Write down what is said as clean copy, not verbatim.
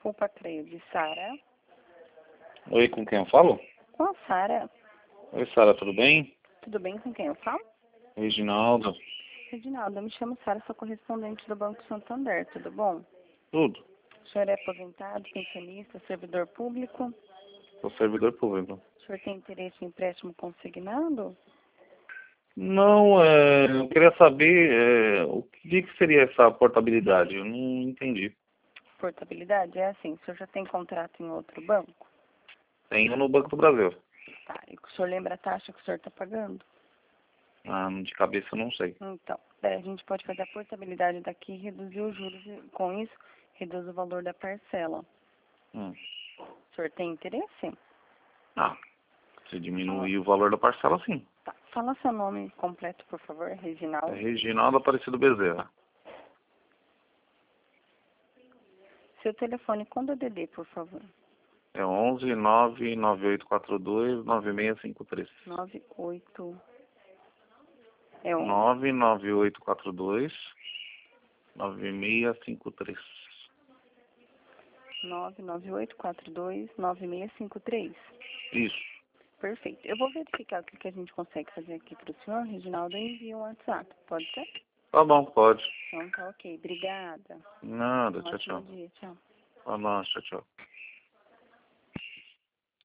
Desculpa, Cleide. Sara? Oi, com quem eu falo? Com a Sara. Oi, Sara, tudo bem? Tudo bem com quem eu falo? Reginaldo. Reginaldo, eu me chamo Sara, sou correspondente do Banco Santander, tudo bom? Tudo. O senhor é aposentado, pensionista, servidor público? Sou servidor público. O senhor tem interesse em empréstimo consignado? Não, eu queria saber o que seria essa portabilidade. Eu não entendi. Portabilidade é assim, o senhor já tem contrato em outro banco? Tenho no Banco do Brasil. Tá, e o senhor lembra a taxa que o senhor está pagando? Ah, de cabeça eu não sei. Então, daí a gente pode fazer a portabilidade daqui e reduzir os juros, e com isso, reduz o valor da parcela. Hum. O senhor tem interesse? Ah, se diminuir o valor da parcela, sim. Tá, fala seu nome completo, por favor, É Reginaldo. Reginaldo Aparecido Bezerra. Seu telefone com DDD, por favor. É 11 99842 9653. 98... É 99842 9653. 998429653. Isso. Perfeito. Eu vou verificar o que a gente consegue fazer aqui para o senhor, Reginaldo, e envio um WhatsApp. Pode ser? Tá bom, pode. Então tá ok. Obrigada. Nada, Um tchau, ótimo tchau. dia. Tchau. Tá bom, tchau, tchau.